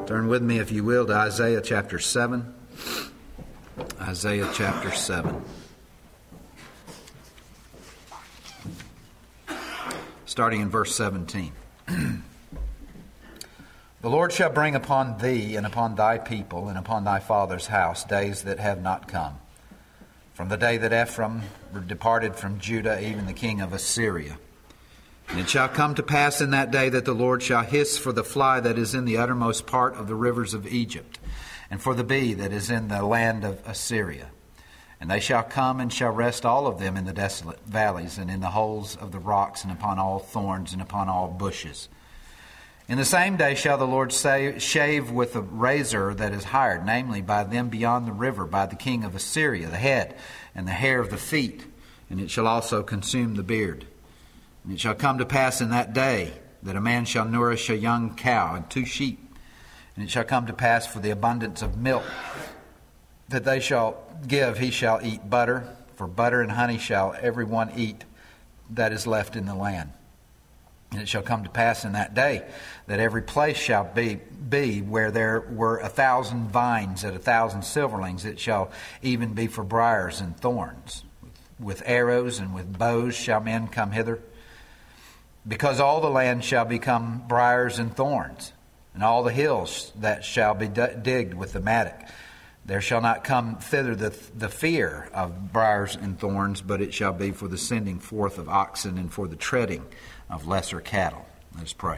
Turn with me, if you will, to Isaiah chapter 7. Isaiah chapter 7. Starting in verse 17. The Lord shall bring upon thee and upon thy people and upon thy father's house days that have not come, from the day that Ephraim departed from Judah, even the king of Assyria. And it shall come to pass in that day that the Lord shall hiss for the fly that is in the uttermost part of the rivers of Egypt, and for the bee that is in the land of Assyria. And they shall come and shall rest all of them in the desolate valleys, and in the holes of the rocks, and upon all thorns, and upon all bushes. In the same day shall the Lord shave with a razor that is hired, namely by them beyond the river, by the king of Assyria, the head and the hair of the feet, and it shall also consume the beard. And it shall come to pass in that day that a man shall nourish a young cow and 2 sheep. And it shall come to pass for the abundance of milk that they shall give, he shall eat butter. For butter and honey shall every one eat that is left in the land. And it shall come to pass in that day that every place shall be where there were 1,000 vines at 1,000 silverlings. It shall even be for briars and thorns. With arrows and with bows shall men come hither. Because all the land shall become briars and thorns, and all the hills that shall be digged with the mattock. There shall not come thither the fear of briars and thorns, but it shall be for the sending forth of oxen and for the treading of lesser cattle. Let us pray.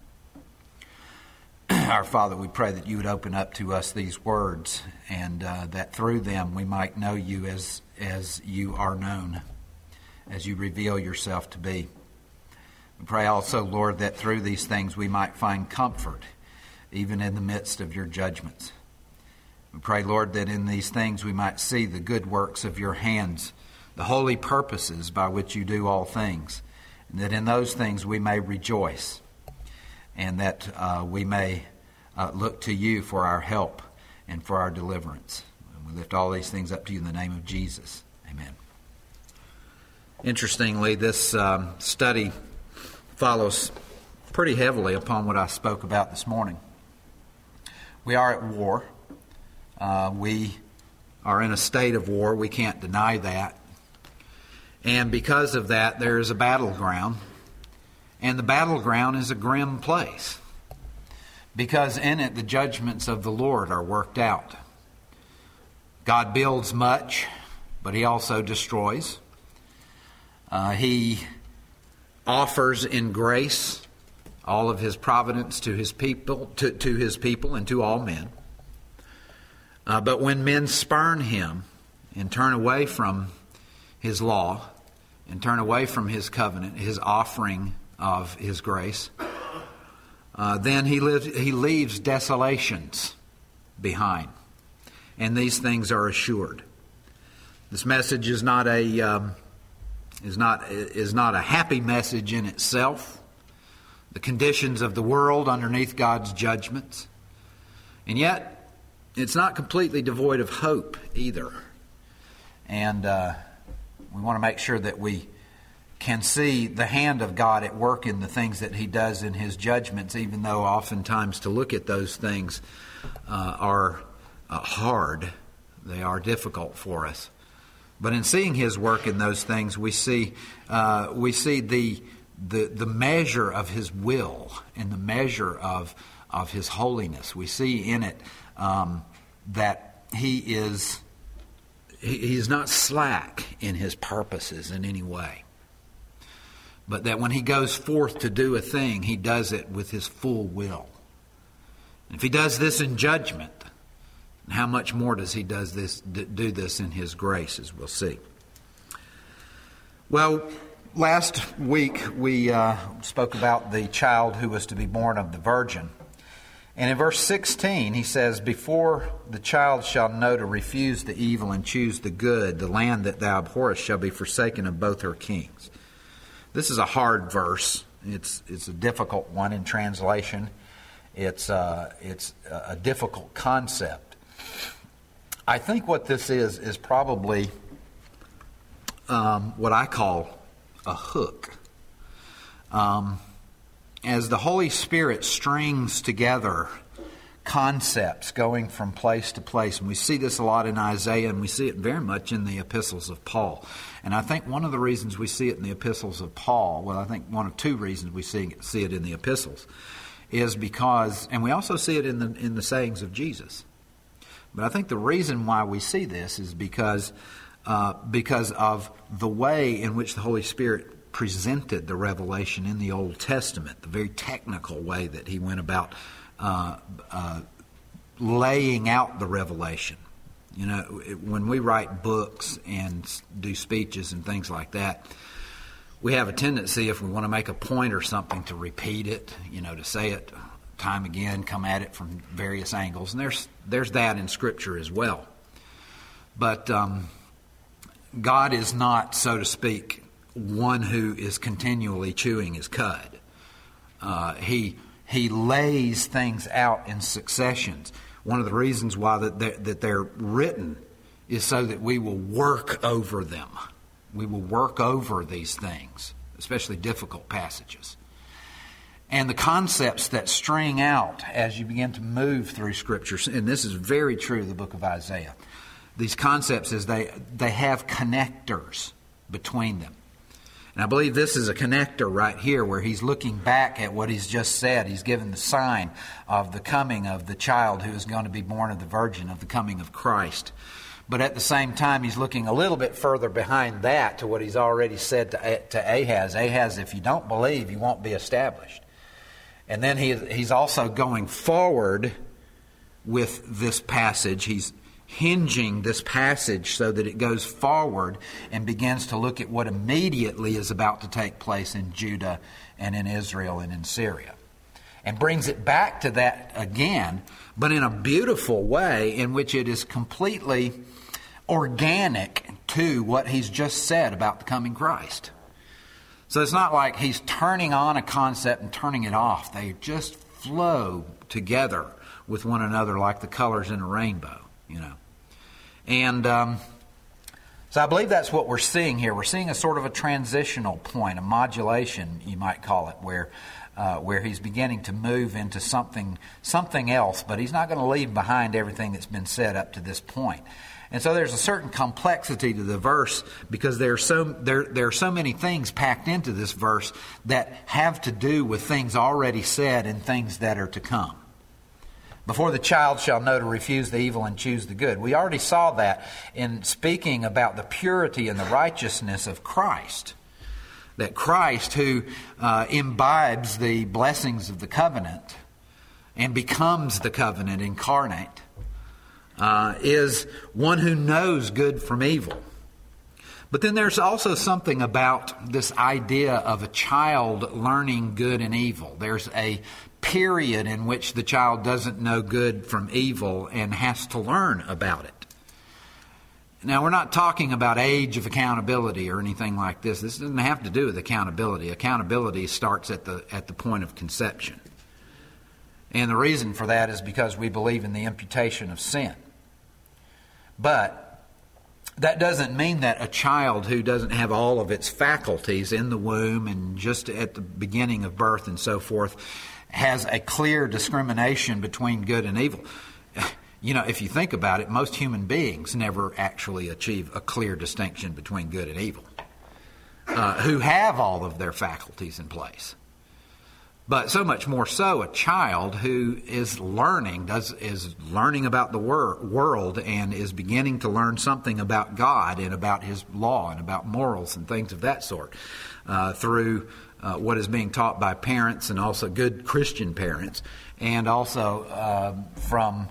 Our Father, we pray that you would open up to us these words, and that through them we might know you as you are known, as you reveal yourself to be. We pray also, Lord, that through these things we might find comfort, even in the midst of your judgments. We pray, Lord, that in these things we might see the good works of your hands, the holy purposes by which you do all things, and that in those things we may rejoice, and that we may look to you for our help and for our deliverance. And we lift all these things up to you in the name of Jesus. Amen. Interestingly, this study follows pretty heavily upon what I spoke about this morning. We are at war. We are in a state of war. We can't deny that. And because of that, there is a battleground. And the battleground is a grim place, because in it the judgments of the Lord are worked out. God builds much, but he also destroys. He offers in grace all of his providence to his people, to his people and to all men. But when men spurn him and turn away from his law and turn away from his covenant, his offering of his grace, then he leaves desolations behind. And these things are assured. This message is not a happy message in itself. The conditions of the world underneath God's judgments. And yet, it's not completely devoid of hope either. And we want to make sure that we can see the hand of God at work in the things that he does in his judgments, even though oftentimes to look at those things are hard. They are difficult for us. But in seeing his work in those things, we see the measure of his will and the measure of his holiness. We see in it that he is not slack in his purposes in any way, but that when he goes forth to do a thing, he does it with his full will. And if he does this in judgment, how much more does he do this in his grace, as we'll see. Well, last week we spoke about the child who was to be born of the virgin. And in verse 16 he says, "Before the child shall know to refuse the evil and choose the good, the land that thou abhorrest shall be forsaken of both her kings." This is a hard verse. It's a difficult one in translation. It's a difficult concept. I think what this is probably what I call a hook. As the Holy Spirit strings together concepts going from place to place. And we see this a lot in Isaiah, and we see it very much in the epistles of Paul. And I think one of the reasons we see it in the epistles of Paul, well, I think one of two reasons we see it in the epistles, is because, and we also see it in the sayings of Jesus. But I think the reason why we see this is because of the way in which the Holy Spirit presented the revelation in the Old Testament, the very technical way that he went about laying out the revelation. You know, when we write books and do speeches and things like that, we have a tendency, if we want to make a point or something, to repeat it, you know, to say it time again, come at it from various angles. And there's that in Scripture as well. But God is not, so to speak, one who is continually chewing his cud. He lays things out in successions. One of the reasons why that they're written is so that we will work over them. We will work over these things, especially difficult passages. And the concepts that string out as you begin to move through Scripture, and this is very true of the book of Isaiah, these concepts is they have connectors between them. And I believe this is a connector right here where he's looking back at what he's just said. He's given the sign of the coming of the child who is going to be born of the virgin, of the coming of Christ. But at the same time, he's looking a little bit further behind that to what he's already said to Ahaz. Ahaz, if you don't believe, you won't be established. And then he's also going forward with this passage. He's hinging this passage so that it goes forward and begins to look at what immediately is about to take place in Judah and in Israel and in Syria. And brings it back to that again, but in a beautiful way in which it is completely organic to what he's just said about the coming Christ. So it's not like he's turning on a concept and turning it off. They just flow together with one another like the colors in a rainbow, you know. And so I believe that's what we're seeing here. We're seeing a sort of a transitional point, a modulation, you might call it, where he's beginning to move into something else, but he's not going to leave behind everything that's been said up to this point. And so there's a certain complexity to the verse because there are so many things packed into this verse that have to do with things already said and things that are to come. Before the child shall know to refuse the evil and choose the good. We already saw that in speaking about the purity and the righteousness of Christ. That Christ, who imbibes the blessings of the covenant and becomes the covenant incarnate, is one who knows good from evil. But then there's also something about this idea of a child learning good and evil. There's a period in which the child doesn't know good from evil and has to learn about it. Now, we're not talking about age of accountability or anything like this. This doesn't have to do with accountability. Accountability starts at the point of conception. And the reason for that is because we believe in the imputation of sin. But that doesn't mean that a child who doesn't have all of its faculties in the womb and just at the beginning of birth and so forth has a clear discrimination between good and evil. You know, if you think about it, most human beings never actually achieve a clear distinction between good and evil, who have all of their faculties in place. But so much more so a child who is learning about the world and is beginning to learn something about God and about His law and about morals and things of that sort through what is being taught by parents and also good Christian parents, and also from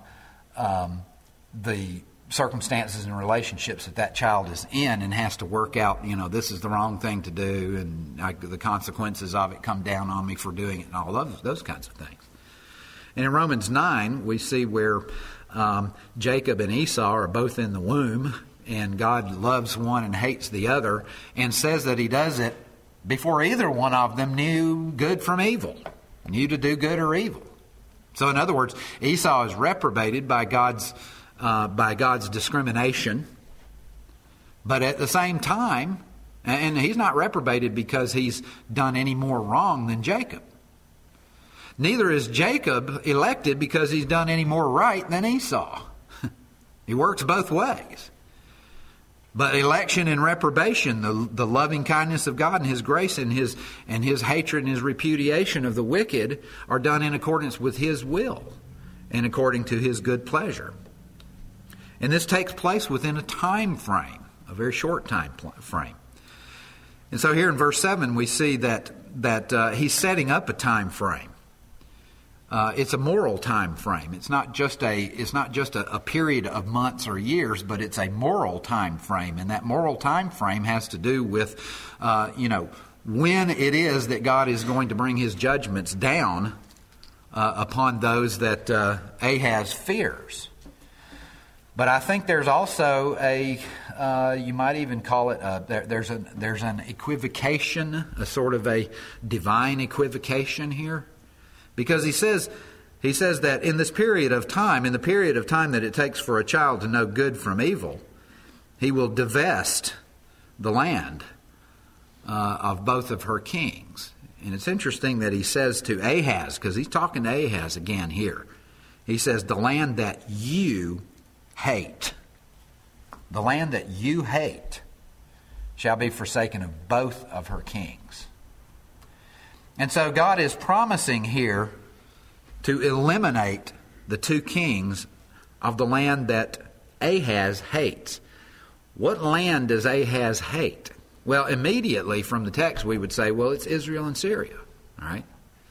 the circumstances and relationships that child is in and has to work out, you know, this is the wrong thing to do and the consequences of it come down on me for doing it and all those kinds of things. And in Romans 9, we see where Jacob and Esau are both in the womb and God loves one and hates the other and says that He does it before either one of them knew good from evil, knew to do good or evil. So in other words, Esau is reprobated by God's discrimination, but at the same time, and he's not reprobated because he's done any more wrong than Jacob. Neither is Jacob elected because he's done any more right than Esau. He works both ways. But election and reprobation, the loving kindness of God and His grace and His hatred and His repudiation of the wicked are done in accordance with His will and according to His good pleasure. And this takes place within a time frame, a very short time frame. And so here in verse 7 we see that He's setting up a time frame. It's a moral time frame. It's not just a period of months or years, but it's a moral time frame, and that moral time frame has to do with, when it is that God is going to bring His judgments down upon those that Ahaz fears. But I think there's also you might even call it there's an equivocation, a sort of a divine equivocation here. Because he says that in this period of time, in the period of time that it takes for a child to know good from evil, He will divest the land of both of her kings. And it's interesting that He says to Ahaz, because He's talking to Ahaz again here. He says, the land that you hate, the land that you hate shall be forsaken of both of her kings. And so God is promising here to eliminate the two kings of the land that Ahaz hates. What land does Ahaz hate? Well, immediately from the text we would say, well, it's Israel and Syria. All right?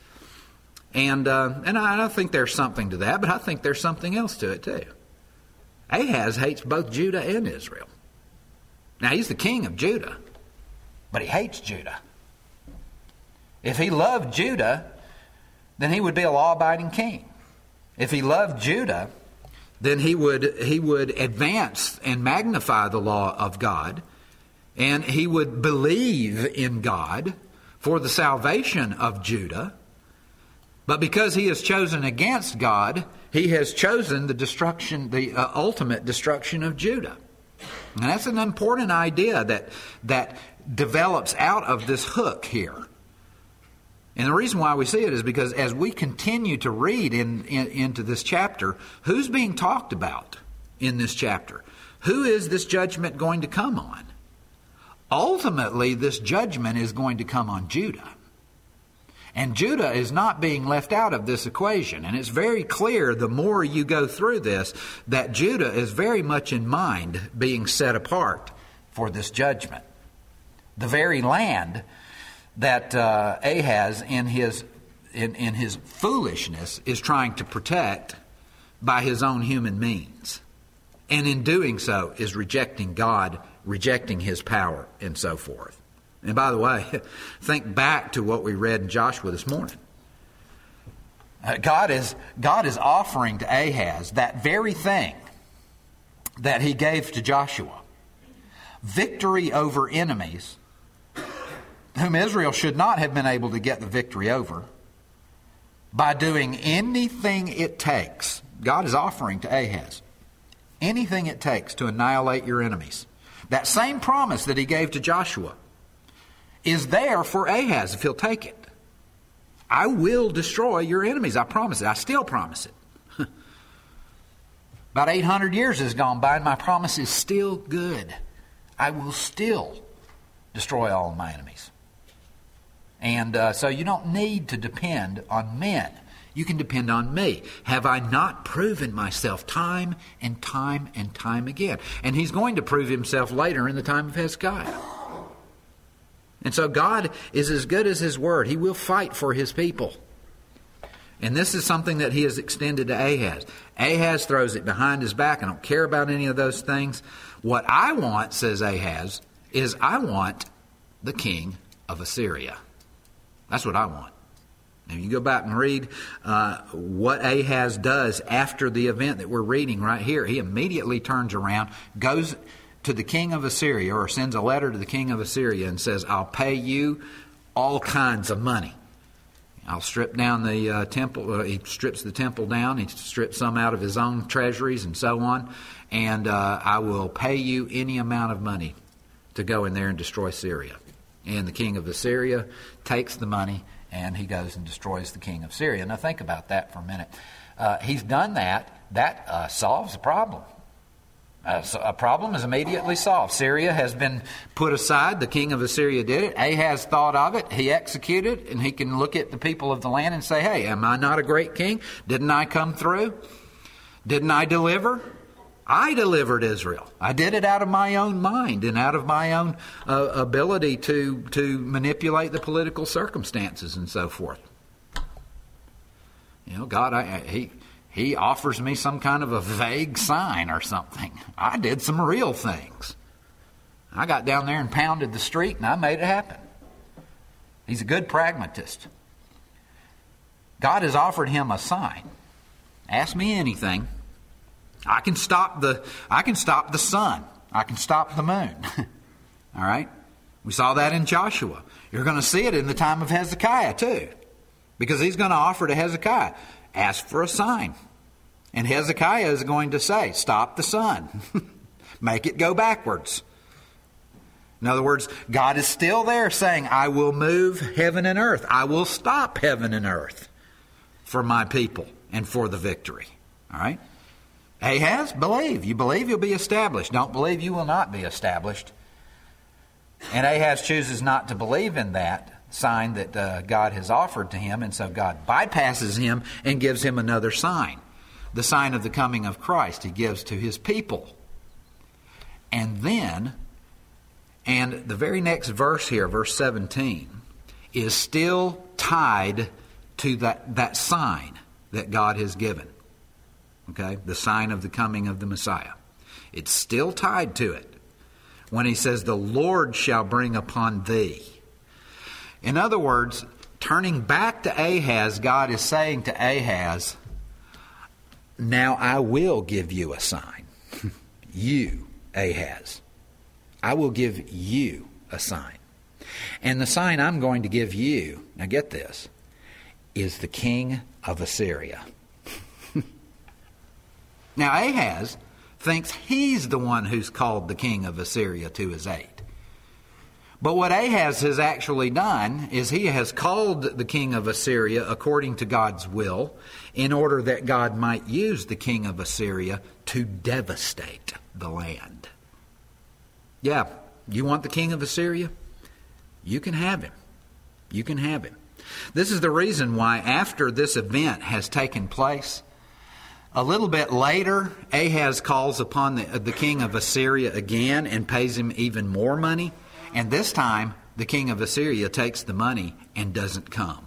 And I don't think there's something to that, but I think there's something else to it too. Ahaz hates both Judah and Israel. Now, he's the king of Judah, but he hates Judah. If he loved Judah, then he would be a law-abiding king. If he loved Judah, then he would advance and magnify the law of God, and he would believe in God for the salvation of Judah. But because he has chosen against God, he has chosen the ultimate destruction of Judah. And that's an important idea that develops out of this hook here. And the reason why we see it is because as we continue to read into this chapter, who's being talked about in this chapter? Who is this judgment going to come on? Ultimately, this judgment is going to come on Judah. And Judah is not being left out of this equation. And it's very clear the more you go through this that Judah is very much in mind being set apart for this judgment. The very land that Ahaz in his foolishness is trying to protect by his own human means. And in doing so is rejecting God, rejecting His power, and so forth. And by the way, think back to what we read in Joshua this morning. God is offering to Ahaz that very thing that He gave to Joshua. Victory over enemies whom Israel should not have been able to get the victory over by doing anything it takes. God is offering to Ahaz anything it takes to annihilate your enemies. That same promise that He gave to Joshua is there for Ahaz if he'll take it. I will destroy your enemies. I promise it. I still promise it. About 800 years has gone by and my promise is still good. I will still destroy all of my enemies. And so you don't need to depend on men. You can depend on me. Have I not proven myself time and time and time again? And He's going to prove Himself later in the time of Hezekiah. And so God is as good as His word. He will fight for His people. And this is something that He has extended to Ahaz. Ahaz throws it behind his back. I don't care about any of those things. What I want, says Ahaz, is I want the king of Assyria. That's what I want. Now you go back and read what Ahaz does after the event that we're reading right here. He immediately turns around, goes to the king of Assyria, or sends a letter to the king of Assyria and says, I'll pay you all kinds of money. I'll strip down the temple. He strips the temple down. He strips some out of his own treasuries and so on. And I will pay you any amount of money to go in there and destroy Syria. And the king of Assyria takes the money and he goes and destroys the king of Syria. Now think about that for a minute. He's done that. That solves the problem. So a problem is immediately solved. Syria has been put aside. The king of Assyria did it. Ahaz thought of it. He executed, and he can look at the people of the land and say, hey, am I not a great king? Didn't I come through? Didn't I deliver? I delivered Israel. I did it out of my own mind and out of my own ability to manipulate the political circumstances and so forth. You know, God, He offers me some kind of a vague sign or something. I did some real things. I got down there and pounded the street and I made it happen. He's a good pragmatist. God has offered him a sign. Ask me anything. I can stop the sun. I can stop the moon. All right? We saw that in Joshua. You're going to see it in the time of Hezekiah too. Because he's going to offer to Hezekiah, ask for a sign. And Hezekiah is going to say, stop the sun. Make it go backwards. In other words, God is still there saying, I will move heaven and earth. I will stop heaven and earth for my people and for the victory. All right? Ahaz, believe. You believe, you'll be established. Don't believe, you will not be established. And Ahaz chooses not to believe in that sign that God has offered to him, and so God bypasses him and gives him another sign. The sign of the coming of Christ he gives to his people. And then, and the very next verse here, verse 17, is still tied to that sign that God has given. Okay? The sign of the coming of the Messiah. It's still tied to it. When he says, the Lord shall bring upon thee. In other words, turning back to Ahaz, God is saying to Ahaz, now I will give you a sign. You, Ahaz. I will give you a sign. And the sign I'm going to give you, now get this, is the king of Assyria. Now Ahaz thinks he's the one who's called the king of Assyria to his aid. But what Ahaz has actually done is he has called the king of Assyria according to God's will in order that God might use the king of Assyria to devastate the land. Yeah, you want the king of Assyria? You can have him. You can have him. This is the reason why after this event has taken place, a little bit later, Ahaz calls upon the king of Assyria again and pays him even more money. And this time, the king of Assyria takes the money and doesn't come.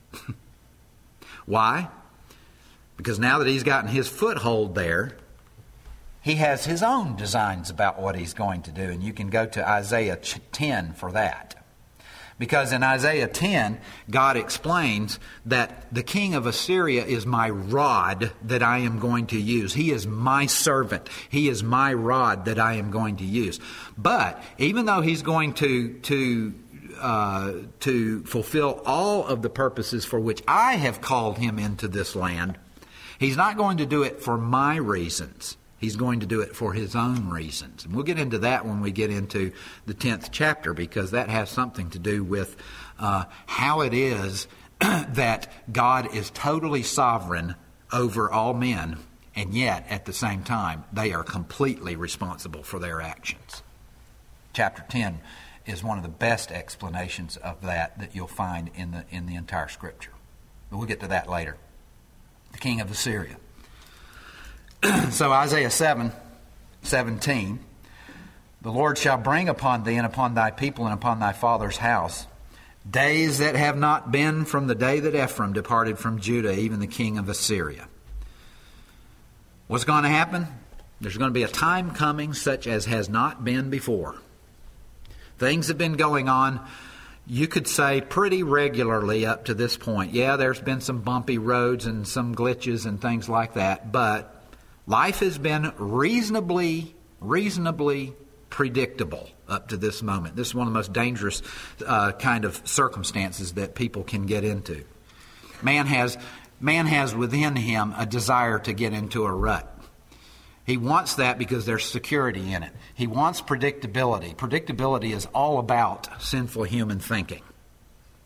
Why? Because now that he's gotten his foothold there, he has his own designs about what he's going to do. And you can go to Isaiah 10 for that. Because in Isaiah 10, God explains that the king of Assyria is my rod that I am going to use. He is my servant. He is my rod that I am going to use. But even though he's going to fulfill all of the purposes for which I have called him into this land, he's not going to do it for my reasons. He's going to do it for his own reasons. And we'll get into that when we get into the 10th chapter, because that has something to do with how it is that God is totally sovereign over all men, and yet at the same time they are completely responsible for their actions. Chapter 10 is one of the best explanations of that you'll find in the entire Scripture. But we'll get to that later. The king of Assyria. So Isaiah 7:17, the Lord shall bring upon thee and upon thy people and upon thy father's house days that have not been from the day that Ephraim departed from Judah, even the king of Assyria. What's going to happen? There's going to be a time coming such as has not been before. Things have been going on, you could say, pretty regularly up to this point. Yeah, there's been some bumpy roads and some glitches and things like that, but life has been reasonably predictable up to this moment. This is one of the most dangerous kind of circumstances that people can get into. Man has within him a desire to get into a rut. He wants that because there's security in it. He wants predictability. Predictability is all about sinful human thinking.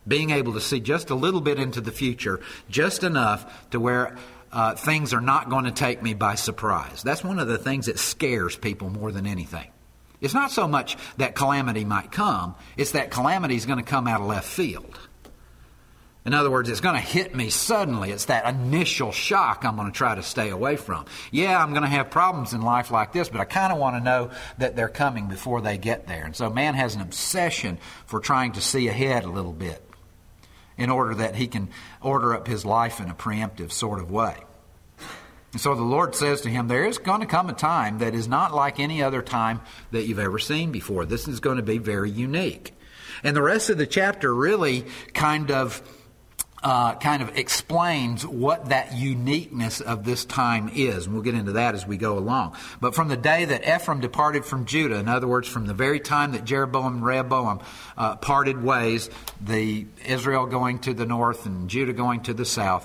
Being able to see just a little bit into the future, just enough to where things are not going to take me by surprise. That's one of the things that scares people more than anything. It's not so much that calamity might come, it's that calamity is going to come out of left field. In other words, it's going to hit me suddenly. It's that initial shock I'm going to try to stay away from. Yeah, I'm going to have problems in life like this, but I kind of want to know that they're coming before they get there. And so man has an obsession for trying to see ahead a little bit in order that he can order up his life in a preemptive sort of way. And so the Lord says to him, there is going to come a time that is not like any other time that you've ever seen before. This is going to be very unique. And the rest of the chapter really kind of explains what that uniqueness of this time is. And we'll get into that as we go along. But from the day that Ephraim departed from Judah, in other words, from the very time that Jeroboam and Rehoboam parted ways, the Israel going to the north and Judah going to the south,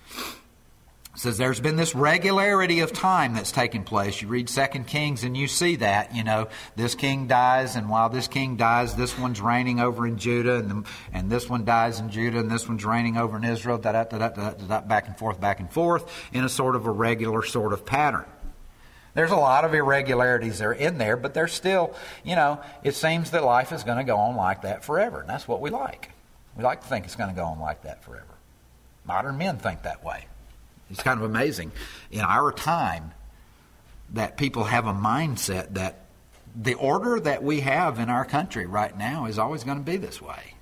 says there's been this regularity of time that's taken place. You read 2 Kings and you see that, this king dies, and while this king dies, this one's reigning over in Judah, and this one dies in Judah, and this one's reigning over in Israel, back and forth, in a sort of a regular sort of pattern. There's a lot of irregularities that are in there, but there's still, it seems that life is going to go on like that forever, and that's what we like. We like to think it's going to go on like that forever. Modern men think that way. It's kind of amazing in our time that people have a mindset that the order that we have in our country right now is always going to be this way.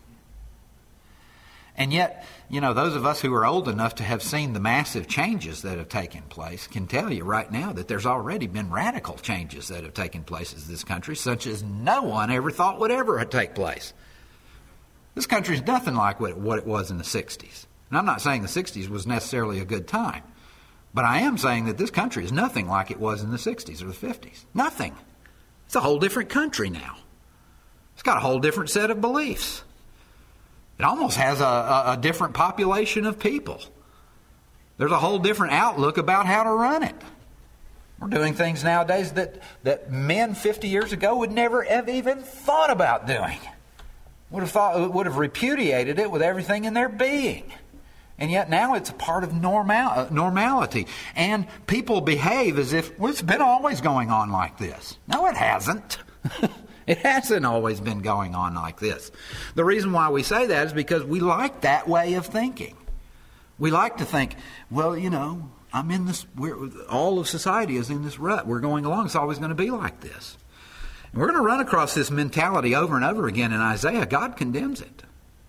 And yet, those of us who are old enough to have seen the massive changes that have taken place can tell you right now that there's already been radical changes that have taken place in this country, such as no one ever thought would ever take place. This country is nothing like what it was in the 60s. And I'm not saying the 60s was necessarily a good time, but I am saying that this country is nothing like it was in the 60s or the 50s. Nothing. It's a whole different country now. It's got a whole different set of beliefs. It almost has a different population of people. There's a whole different outlook about how to run it. We're doing things nowadays that men 50 years ago would never have even thought about doing. Would have repudiated it with everything in their being. And yet now it's a part of normality. And people behave as if, it's been always going on like this. No, it hasn't. It hasn't always been going on like this. The reason why we say that is because we like that way of thinking. We like to think, I'm in this, all of society is in this rut. We're going along. It's always going to be like this. And we're going to run across this mentality over and over again in Isaiah. God condemns it.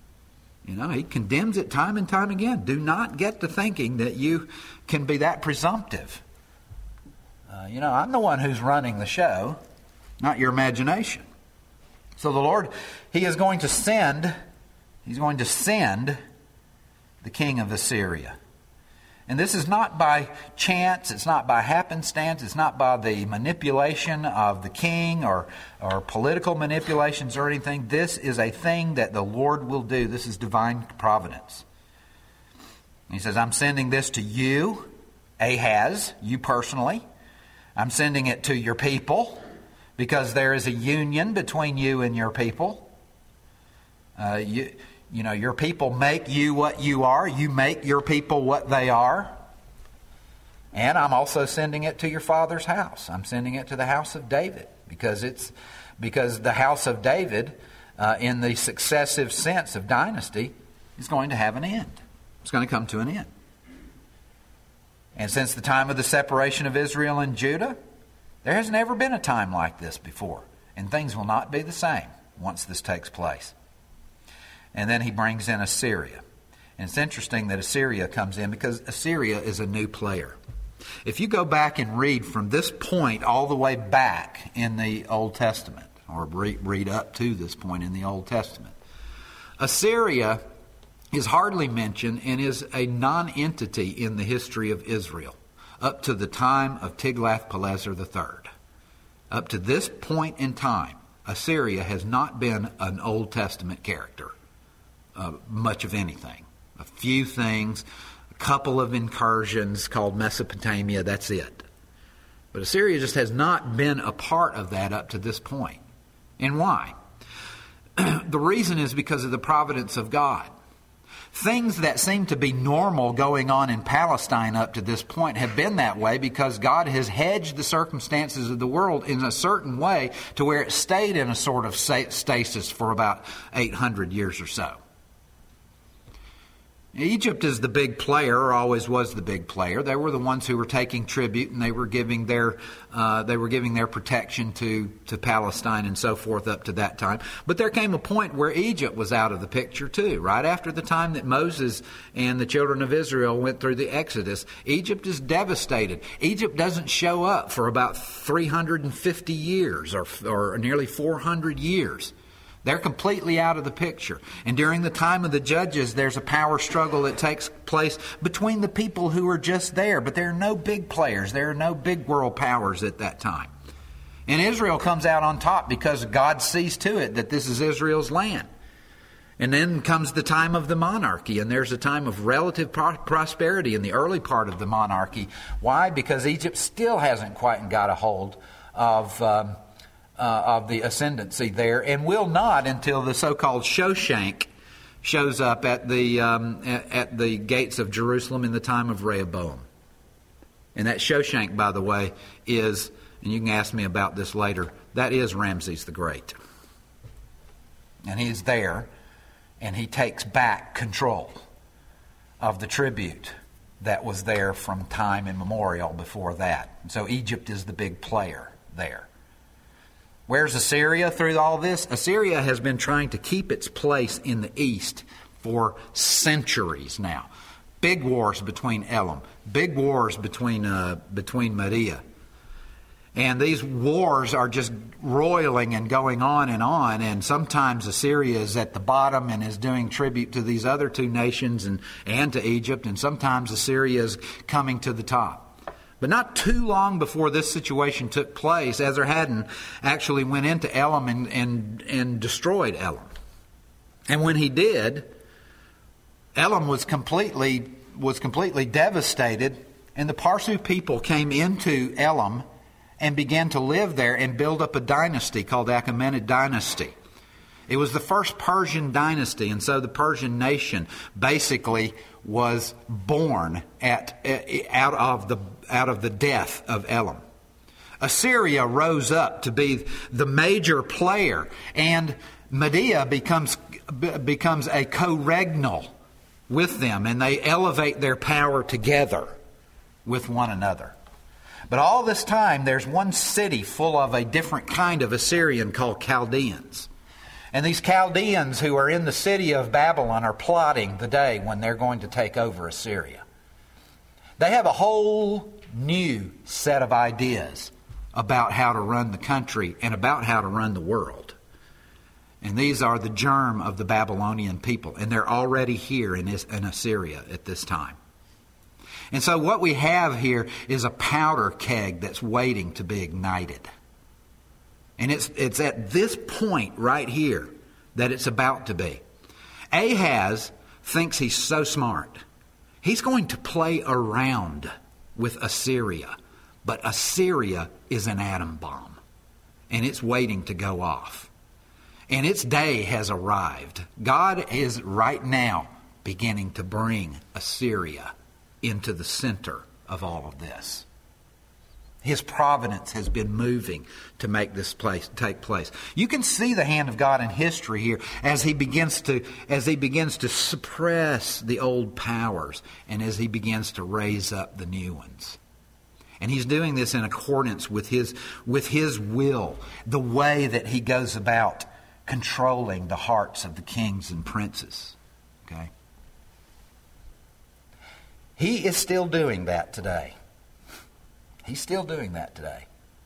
He condemns it time and time again. Do not get to thinking that you can be that presumptive. I'm the one who's running the show, not your imagination. So the Lord, He's going to send the king of Assyria. And this is not by chance, it's not by happenstance, it's not by the manipulation of the king or political manipulations or anything. This is a thing that the Lord will do. This is divine providence. He says, I'm sending this to you, Ahaz, you personally. I'm sending it to your people because there is a union between you and your people. Your people make you what you are. You make your people what they are. And I'm also sending it to your father's house. I'm sending it to the house of David because the house of David, in the successive sense of dynasty, is going to have an end. It's going to come to an end. And since the time of the separation of Israel and Judah, there has never been a time like this before. And things will not be the same once this takes place. And then he brings in Assyria. And it's interesting that Assyria comes in because Assyria is a new player. If you go back and read from this point all the way back in the Old Testament, or read up to this point in the Old Testament, Assyria is hardly mentioned and is a non-entity in the history of Israel up to the time of Tiglath-Pileser III. Up to this point in time, Assyria has not been an Old Testament character. Much of anything. A few things, a couple of incursions called Mesopotamia, that's it. But Assyria just has not been a part of that up to this point. And why? The reason is because of the providence of God. Things that seem to be normal going on in Palestine up to this point have been that way because God has hedged the circumstances of the world in a certain way to where it stayed in a sort of stasis for about 800 years or so. Egypt is the big player, or always was the big player. They were the ones who were taking tribute, and they were giving their protection to Palestine and so forth up to that time. But there came a point where Egypt was out of the picture too. Right after the time that Moses and the children of Israel went through the Exodus, Egypt is devastated. Egypt doesn't show up for about 350 years or nearly 400 years. They're completely out of the picture. And during the time of the judges, there's a power struggle that takes place between the people who are just there. But there are no big players. There are no big world powers at that time. And Israel comes out on top because God sees to it that this is Israel's land. And then comes the time of the monarchy, and there's a time of relative prosperity in the early part of the monarchy. Why? Because Egypt still hasn't quite got a hold of the ascendancy there, and will not until the so-called Shoshank shows up at the gates of Jerusalem in the time of Rehoboam. And that Shoshank, by the way, is, and you can ask me about this later, that is Ramses the Great. And he is there, and he takes back control of the tribute that was there from time immemorial before that. And so Egypt is the big player there. Where's Assyria through all this? Assyria has been trying to keep its place in the east for centuries now. Big wars between Elam, big wars between Media. And these wars are just roiling and going on, and sometimes Assyria is at the bottom and is doing tribute to these other two nations and to Egypt, and sometimes Assyria is coming to the top. But not too long before this situation took place, Esarhaddon actually went into Elam and destroyed Elam. And when he did, Elam was completely devastated, and the Parsu people came into Elam and began to live there and build up a dynasty called the Achaemenid dynasty. It was the first Persian dynasty, and so the Persian nation basically was born out of the death of Elam. Assyria rose up to be the major player, and Media becomes a co-regnal with them, and they elevate their power together with one another. But all this time, there's one city full of a different kind of Assyrian called Chaldeans. And these Chaldeans who are in the city of Babylon are plotting the day when they're going to take over Assyria. They have a whole new set of ideas about how to run the country and about how to run the world. And these are the germ of the Babylonian people, and they're already here in Assyria at this time. And so what we have here is a powder keg that's waiting to be ignited. And it's at this point right here that it's about to be. Ahaz thinks he's so smart. He's going to play around with Assyria. But Assyria is an atom bomb. And it's waiting to go off. And its day has arrived. God is right now beginning to bring Assyria into the center of all of this. His providence has been moving to make this take place. You can see the hand of God in history here as he begins to suppress the old powers and as he begins to raise up the new ones. And he's doing this in accordance with his will, the way that he goes about controlling the hearts of the kings and princes. Okay? He is still doing that today. He's still doing that today.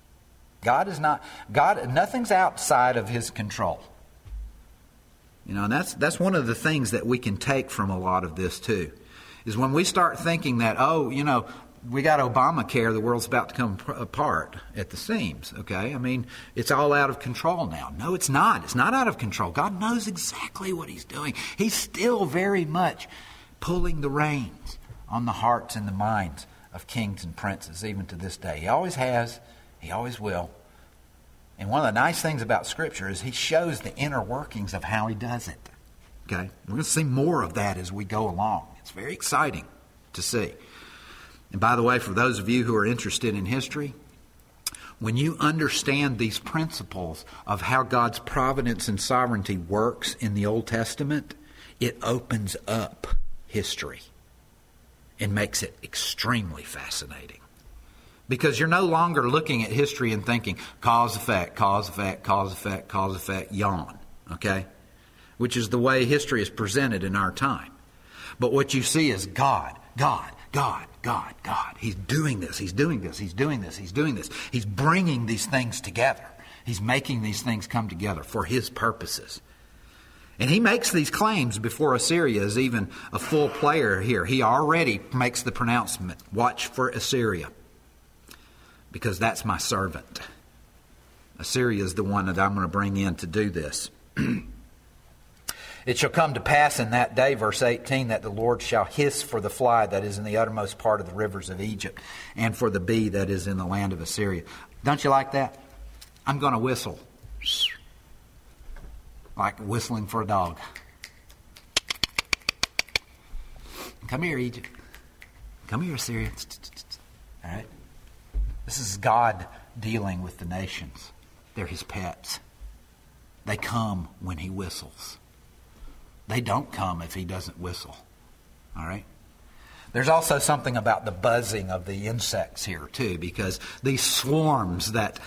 Nothing's outside of his control. And that's one of the things that we can take from a lot of this too, is when we start thinking that, we got Obamacare, the world's about to come apart at the seams, okay? I mean, it's all out of control now. No, it's not. It's not out of control. God knows exactly what he's doing. He's still very much pulling the reins on the hearts and the minds of kings and princes, even to this day. He always has. He always will. And one of the nice things about Scripture is he shows the inner workings of how he does it. Okay? We're going to see more of that as we go along. It's very exciting to see. And by the way, for those of you who are interested in history, when you understand these principles of how God's providence and sovereignty works in the Old Testament, it opens up history and makes it extremely fascinating. Because you're no longer looking at history and thinking cause, effect, cause, effect, cause, effect, cause, effect, yawn. Okay? Which is the way history is presented in our time. But what you see is God, God, God, God, God. He's doing this, He's doing this, He's doing this, He's doing this. He's bringing these things together. He's making these things come together for His purposes. And He makes these claims before Assyria is even a full player here. He already makes the pronouncement, watch for Assyria, because that's my servant. Assyria is the one that I'm going to bring in to do this. It shall come to pass in that day, verse 18, that the Lord shall hiss for the fly that is in the uttermost part of the rivers of Egypt, and for the bee that is in the land of Assyria. Don't you like that? I'm going to whistle. Like whistling for a dog. Come here, Egypt. Come here, Assyria. All right? This is God dealing with the nations. They're His pets. They come when He whistles. They don't come if He doesn't whistle. All right? There's also something about the buzzing of the insects here, too, because these swarms that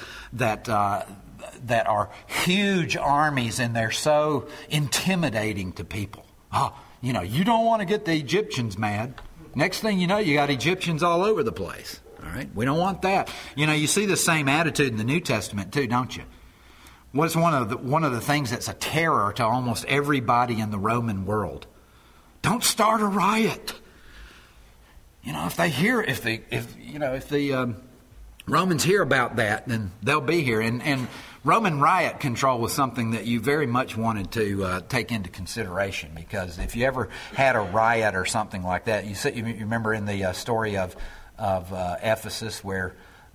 are huge armies, and they're so intimidating to people. You don't want to get the Egyptians mad. Next thing you know, you got Egyptians all over the place. All right? We don't want that. You see the same attitude in the New Testament, too, don't you? What's one of the things that's a terror to almost everybody in the Roman world? Don't start a riot. If the Romans hear about that, then they'll be here. And Roman riot control was something that you very much wanted to take into consideration, because if you ever had a riot or something like that, you remember in the story of Ephesus where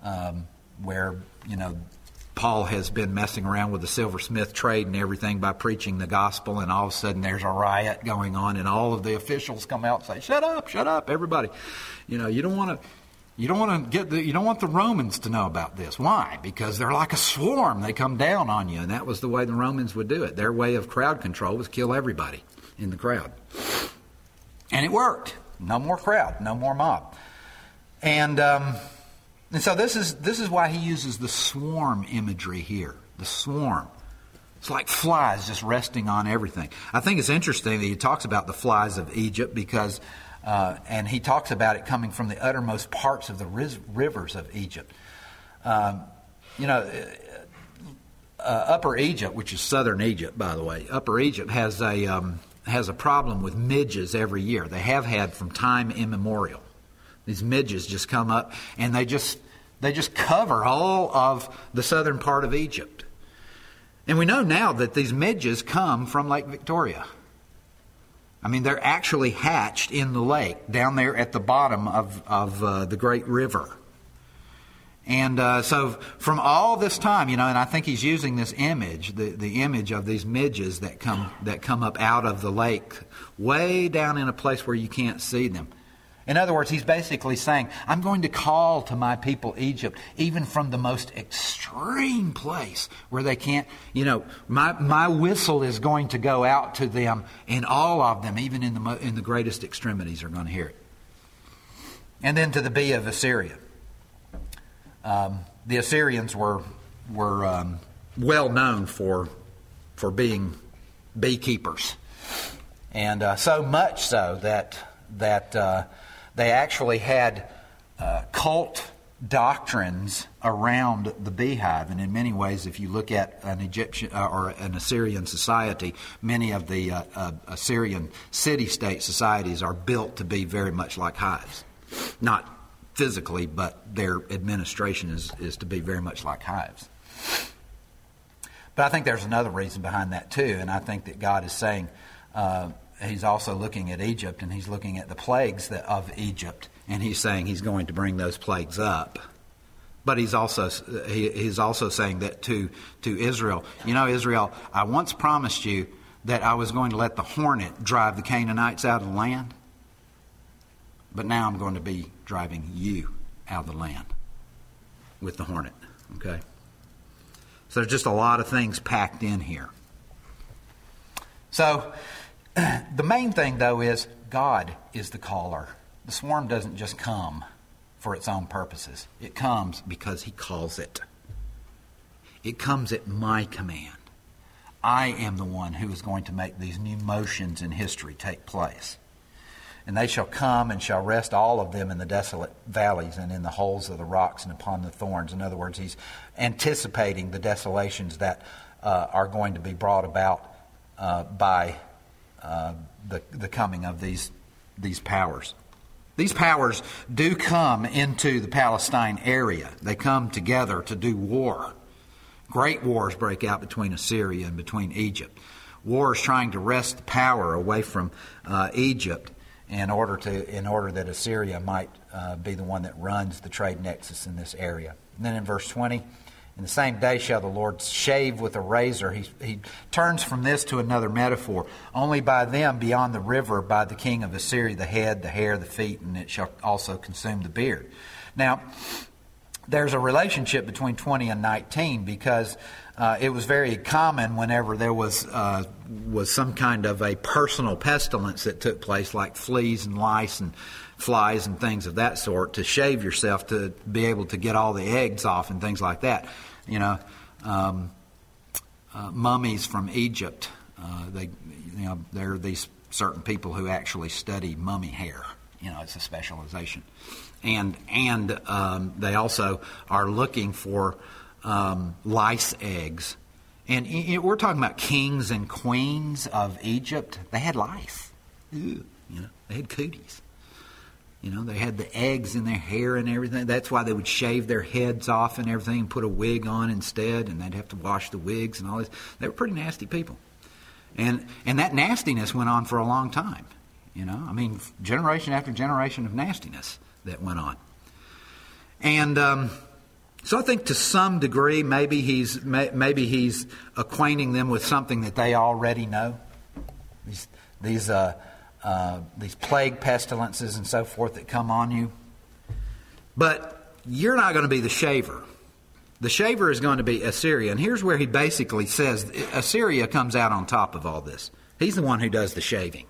Paul has been messing around with the silversmith trade and everything by preaching the gospel, and all of a sudden there's a riot going on, and all of the officials come out and say, "Shut up, everybody! You don't want the Romans to know about this. Why? Because they're like a swarm. They come down on you." And that was the way the Romans would do it. Their way of crowd control was kill everybody in the crowd, and it worked. No more crowd, no more mob, and so this is why he uses the swarm imagery here. The swarm. It's like flies just resting on everything. I think it's interesting that he talks about the flies of Egypt because, and he talks about it coming from the uttermost parts of the rivers of Egypt. Upper Egypt, which is southern Egypt, by the way, Upper Egypt has a problem with midges every year. They have had from time immemorial. These midges just come up and they just cover all of the southern part of Egypt. And we know now that these midges come from Lake Victoria. I mean, they're actually hatched in the lake down there at the bottom of the great river. And so from all this time, and I think he's using this image, the image of these midges that come up out of the lake way down in a place where you can't see them. In other words, he's basically saying, I'm going to call to my people Egypt, even from the most extreme place where they can't, my whistle is going to go out to them, and all of them, even in the greatest extremities, are going to hear it. And then to the bee of Assyria. The Assyrians were well known for being beekeepers. And so much so that they actually had cult doctrines around the beehive. And in many ways, if you look at an Egyptian or an Assyrian society, many of the Assyrian city-state societies are built to be very much like hives. Not physically, but their administration is to be very much like hives. But I think there's another reason behind that too, and I think that God is saying, He's also looking at Egypt, and He's looking at the plagues of Egypt, and He's saying He's going to bring those plagues up. But He's also saying that to Israel, Israel, I once promised you that I was going to let the hornet drive the Canaanites out of the land. But now I'm going to be driving you out of the land with the hornet. Okay? So there's just a lot of things packed in here. So the main thing, though, is God is the caller. The swarm doesn't just come for its own purposes. It comes because He calls it. It comes at my command. I am the one who is going to make these new motions in history take place. And they shall come and shall rest all of them in the desolate valleys and in the holes of the rocks and upon the thorns. In other words, He's anticipating the desolations that are going to be brought about by the coming of these powers. These powers do come into the Palestine area. They come together to do war. Great wars break out between Assyria and between Egypt. Wars trying to wrest the power away from Egypt in order that Assyria might be the one that runs the trade nexus in this area. And then in verse 20, in the same day shall the Lord shave with a razor. He turns from this to another metaphor. Only by them beyond the river, by the king of Assyria, the head, the hair, the feet, and it shall also consume the beard. Now, there's a relationship between 20 and 19 because it was very common whenever there was some kind of a personal pestilence that took place, like fleas and lice and flies and things of that sort, to shave yourself to be able to get all the eggs off and things like that. You know, mummies from Egypt, there are these certain people who actually study mummy hair. You know, it's a specialization. And they also are looking for lice eggs. And we're talking about kings and queens of Egypt. They had lice. Ew, they had cooties. They had the eggs in their hair and everything. That's why they would shave their heads off and everything and put a wig on instead, and they'd have to wash the wigs and all this. They were pretty nasty people. And that nastiness went on for a long time. Generation after generation of nastiness that went on. And so I think to some degree maybe he's acquainting them with something that they already know. These plague pestilences and so forth that come on you. But you're not going to be the shaver. The shaver is going to be Assyria. And here's where he basically says Assyria comes out on top of all this. He's the one who does the shaving.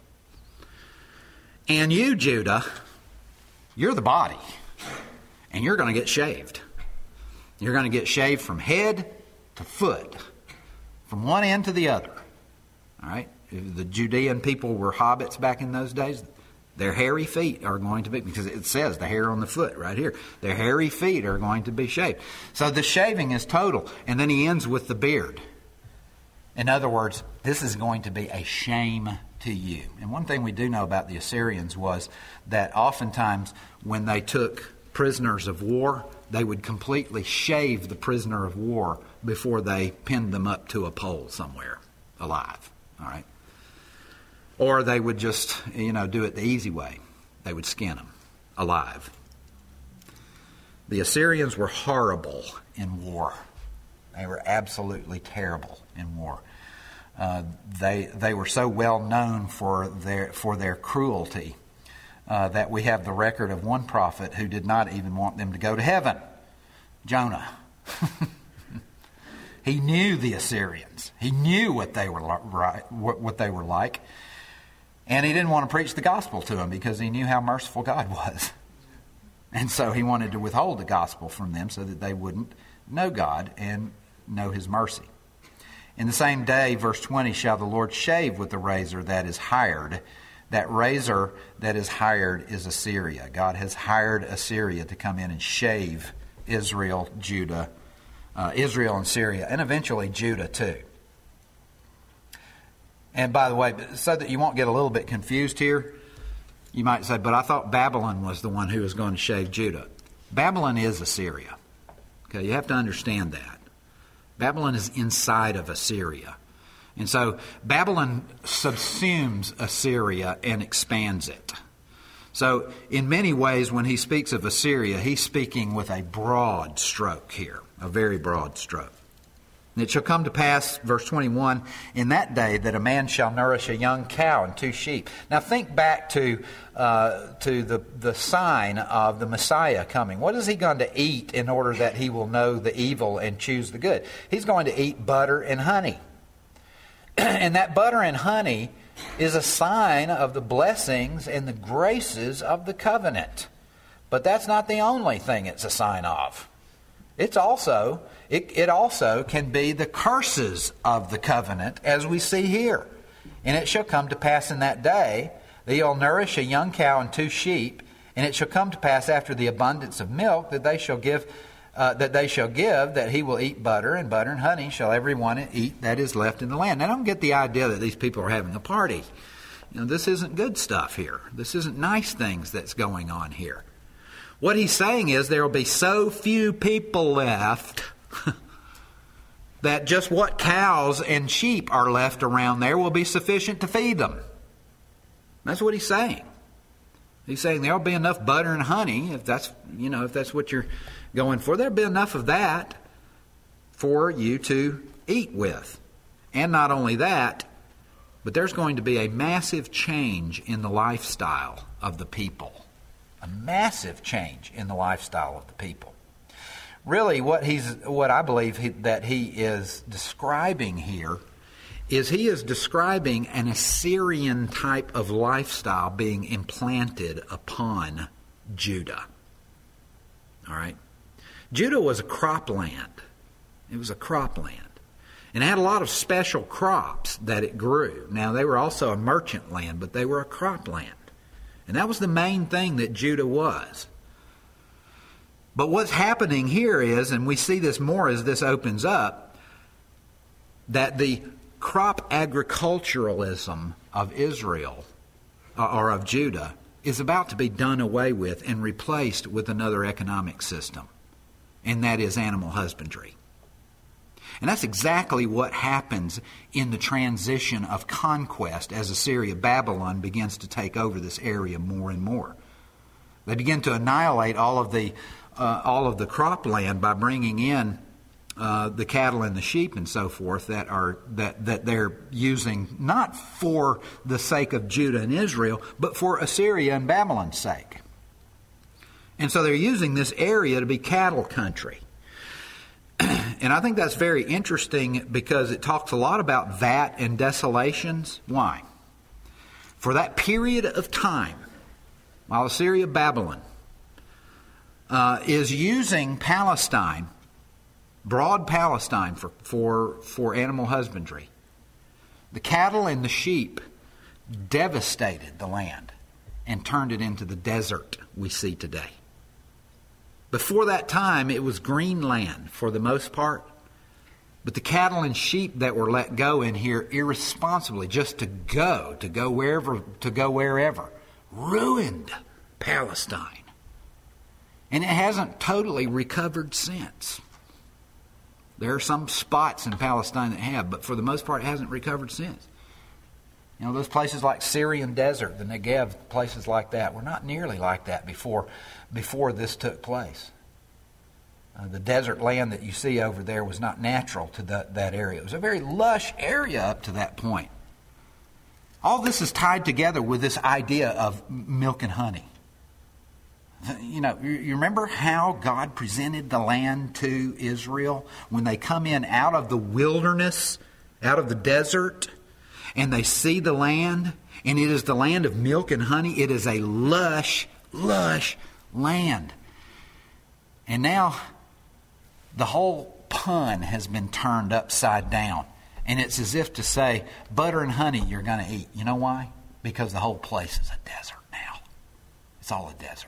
And you, Judah, you're the body. And you're going to get shaved. You're going to get shaved from head to foot. From one end to the other. All right? The Judean people were hobbits back in those days. Their hairy feet are going to be, because it says the hair on the foot right here, their hairy feet are going to be shaved. So the shaving is total. And then he ends with the beard. In other words, this is going to be a shame to you. And one thing we do know about the Assyrians was that oftentimes when they took prisoners of war, they would completely shave the prisoner of war before they pinned them up to a pole somewhere alive. All right? Or they would just, do it the easy way. They would skin them alive. The Assyrians were horrible in war. They were absolutely terrible in war. They were so well known for their cruelty that we have the record of one prophet who did not even want them to go to heaven. Jonah. He knew the Assyrians. He knew what they were like. And he didn't want to preach the gospel to them because he knew how merciful God was. And so he wanted to withhold the gospel from them so that they wouldn't know God and know His mercy. In the same day, verse 20, shall the Lord shave with the razor that is hired. That razor that is hired is Assyria. God has hired Assyria to come in and shave Israel, Judah, Israel and Syria, and eventually Judah too. And by the way, so that you won't get a little bit confused here, you might say, but I thought Babylon was the one who was going to shave Judah. Babylon is Assyria. Okay, you have to understand that. Babylon is inside of Assyria. And so Babylon subsumes Assyria and expands it. So in many ways, when he speaks of Assyria, he's speaking with a broad stroke here, a very broad stroke. And it shall come to pass, verse 21, in that day that a man shall nourish a young cow and 2 sheep. Now think back to the sign of the Messiah coming. What is he going to eat in order that he will know the evil and choose the good? He's going to eat butter and honey. And that butter and honey is a sign of the blessings and the graces of the covenant. But that's not the only thing it's a sign of. It also can be the curses of the covenant, as we see here. And it shall come to pass in that day that you'll nourish a young cow and 2 sheep, and it shall come to pass after the abundance of milk that they shall give, that he will eat butter and honey shall every one eat that is left in the land. Now, don't get the idea that these people are having a party. This isn't good stuff here. This isn't nice things that's going on here. What he's saying is there will be so few people left that just what cows and sheep are left around there will be sufficient to feed them. That's what he's saying. He's saying there'll be enough butter and honey, if that's what you're going for. There'll be enough of that for you to eat with. And not only that, but there's going to be a massive change in the lifestyle of the people. A massive change in the lifestyle of the people. Really, what I believe that he is describing here is he is describing an Assyrian type of lifestyle being implanted upon Judah. All right? Judah was a cropland. It was a cropland. And it had a lot of special crops that it grew. Now, they were also a merchant land, but they were a cropland. And that was the main thing that Judah was. But what's happening here is, and we see this more as this opens up, that the crop agriculturalism of Israel, or of Judah, is about to be done away with and replaced with another economic system. And that is animal husbandry. And that's exactly what happens in the transition of conquest as Assyria, Babylon begins to take over this area more and more. They begin to annihilate all of the cropland by bringing in the cattle and the sheep and so forth that they're using not for the sake of Judah and Israel, but for Assyria and Babylon's sake. And so they're using this area to be cattle country. And I think that's very interesting because it talks a lot about that and desolations. Why? For that period of time, while Assyria, Babylon is using Palestine, broad Palestine for animal husbandry, the cattle and the sheep devastated the land and turned it into the desert we see today. Before that time, it was green land for the most part. But the cattle and sheep that were let go in here irresponsibly, just to go wherever, ruined Palestine. And it hasn't totally recovered since. There are some spots in Palestine that have, but for the most part, it hasn't recovered since. Those places like Syrian desert, the Negev, places like that, were not nearly like that before this took place. The desert land that you see over there was not natural to that area. It was a very lush area up to that point. All this is tied together with this idea of milk and honey. You remember how God presented the land to Israel when they come in out of the wilderness, out of the desert, and they see the land, and it is the land of milk and honey. It is a lush, lush land. And now the whole pun has been turned upside down. And it's as if to say, butter and honey you're going to eat. You know why? Because the whole place is a desert now. It's all a desert.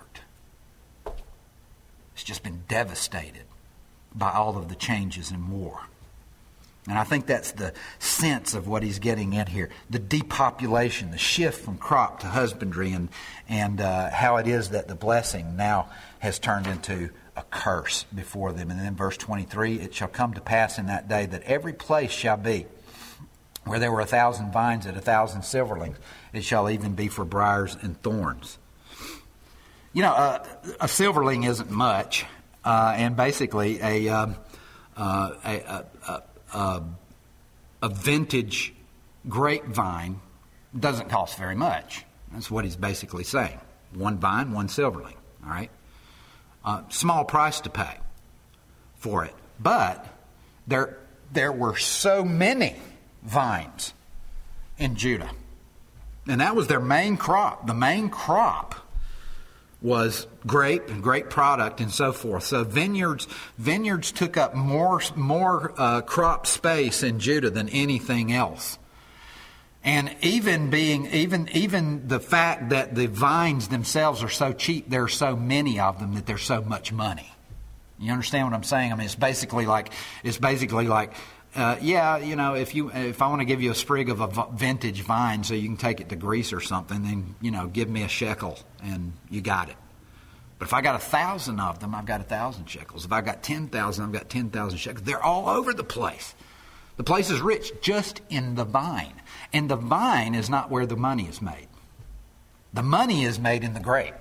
It's just been devastated by all of the changes in war. And I think that's the sense of what he's getting at here. The depopulation, the shift from crop to husbandry, and how it is that the blessing now has turned into a curse before them. And then verse 23, it shall come to pass in that day that every place shall be where there were 1,000 vines and 1,000 silverlings. It shall even be for briars and thorns. A silverling isn't much, and basically a a vintage grapevine doesn't cost very much. That's what he's basically saying. One vine, one silverling. All right? Small price to pay for it. But there were so many vines in Judah. And that was their main crop. The main crop was grape and grape product and so forth. So vineyards took up more crop space in Judah than anything else. And even the fact that the vines themselves are so cheap, there are so many of them that there's so much money. You understand what I'm saying? I mean, it's basically like, if I want to give you a sprig of a vintage vine so you can take it to Greece or something, then, give me a shekel and you got it. But if I got 1,000 of them, I've got 1,000 shekels. If I got 10,000, I've got 10,000 shekels. They're all over the place. The place is rich just in the vine. And the vine is not where the money is made. The money is made in the grape.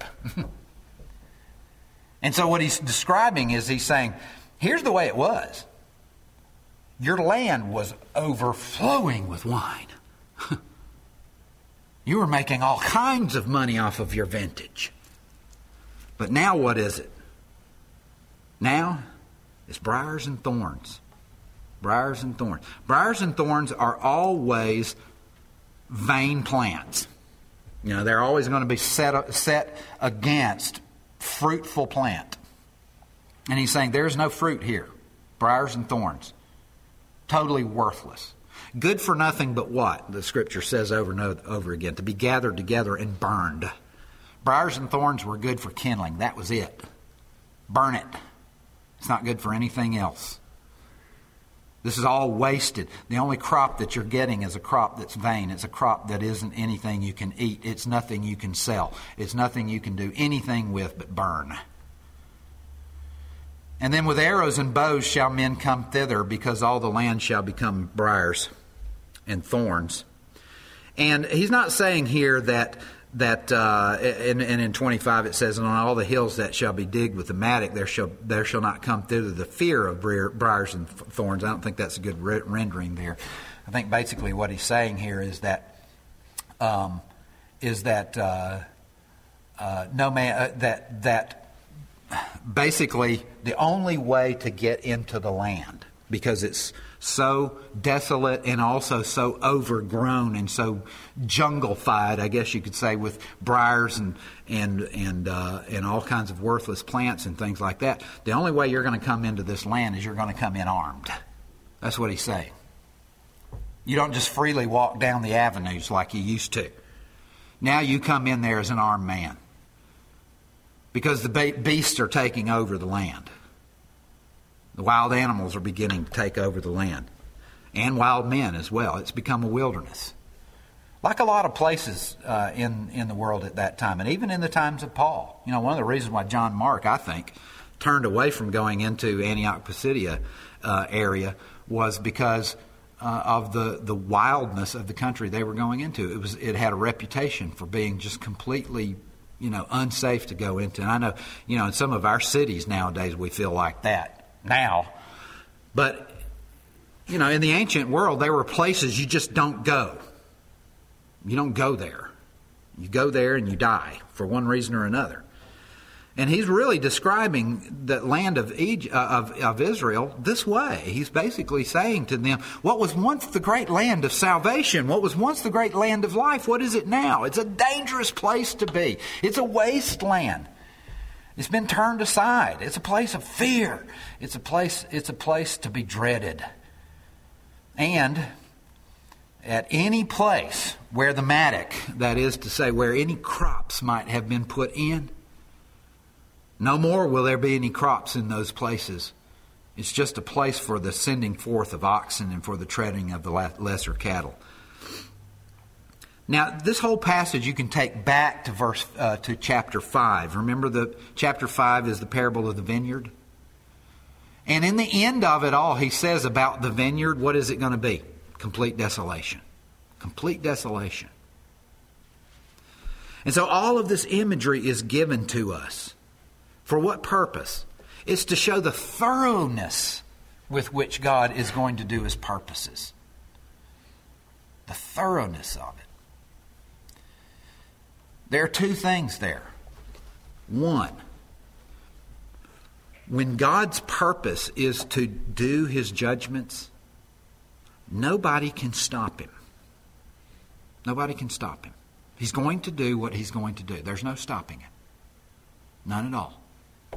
And so what he's describing is he's saying, here's the way it was. Your land was overflowing with wine. You were making all kinds of money off of your vintage. But now what is it? Now it's briars and thorns. Briars and thorns. Briars and thorns are always vain plants. They're always going to be set against fruitful plant. And he's saying there's no fruit here. Briars and thorns. Totally worthless. Good for nothing but what? The scripture says over and over again. To be gathered together and burned. Briars and thorns were good for kindling. That was it. Burn it. It's not good for anything else. This is all wasted. The only crop that you're getting is a crop that's vain. It's a crop that isn't anything you can eat. It's nothing you can sell. It's nothing you can do anything with but burn. And then with arrows and bows shall men come thither, because all the land shall become briars and thorns. And he's not saying here that in 25 it says, and on all the hills that shall be digged with the mattock, there shall not come thither the fear of briars and thorns. I don't think that's a good rendering there. I think basically what he's saying here is that basically the only way to get into the land, because it's so desolate and also so overgrown and so jungle-fied, I guess you could say, with briars and all kinds of worthless plants and things like that. The only way you're going to come into this land is you're going to come in armed. That's what he's saying. You don't just freely walk down the avenues like you used to. Now you come in there as an armed man, because the beasts are taking over the land. The wild animals are beginning to take over the land. And wild men as well. It's become a wilderness. Like a lot of places in the world at that time. And even in the times of Paul. One of the reasons why John Mark, I think, turned away from going into Antioch Pisidia area was because of the wildness of the country they were going into. It had a reputation for being just completely, unsafe to go into. And I know, in some of our cities nowadays we feel like that now. But, in the ancient world, there were places you just don't go. You don't go there. You go there and you die for one reason or another. And he's really describing the land of Israel this way. He's basically saying to them, what was once the great land of salvation, what was once the great land of life, what is it now? It's a dangerous place to be. It's a wasteland. It's been turned aside. It's a place of fear. It's a place to be dreaded. And at any place where the mattock, that is to say, where any crops might have been put in, no more will there be any crops in those places. It's just a place for the sending forth of oxen and for the treading of the lesser cattle. Now, this whole passage you can take back to chapter 5. Remember, chapter 5 is the parable of the vineyard? And in the end of it all, he says about the vineyard, what is it going to be? Complete desolation. Complete desolation. And so all of this imagery is given to us. For what purpose? It's to show the thoroughness with which God is going to do his purposes. The thoroughness of it. There are two things there. One, when God's purpose is to do his judgments, nobody can stop him. Nobody can stop him. He's going to do what he's going to do. There's no stopping it. None at all.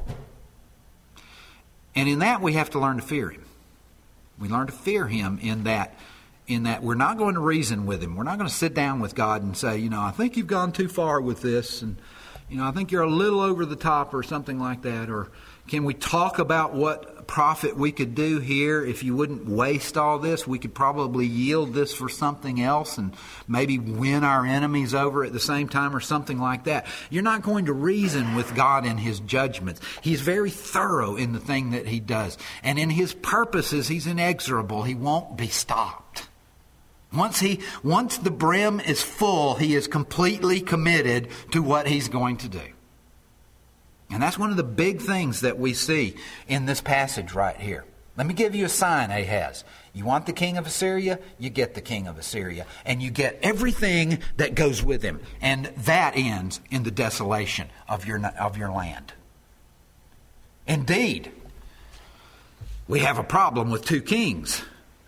And in that we have to learn to fear him. We learn to fear him in that we're not going to reason with him. We're not going to sit down with God and say, I think you've gone too far with this, and I think you're a little over the top or something like that. Or can we talk about what profit we could do here if you wouldn't waste all this? We could probably yield this for something else and maybe win our enemies over at the same time or something like that. You're not going to reason with God in his judgments. He's very thorough in the thing that he does. And in his purposes, he's inexorable. He won't be stopped. Once the brim is full, he is completely committed to what he's going to do. And that's one of the big things that we see in this passage right here. Let me give you a sign, Ahaz. You want the king of Assyria? You get the king of Assyria. And you get everything that goes with him. And that ends in the desolation of your land. Indeed, we have a problem with two kings.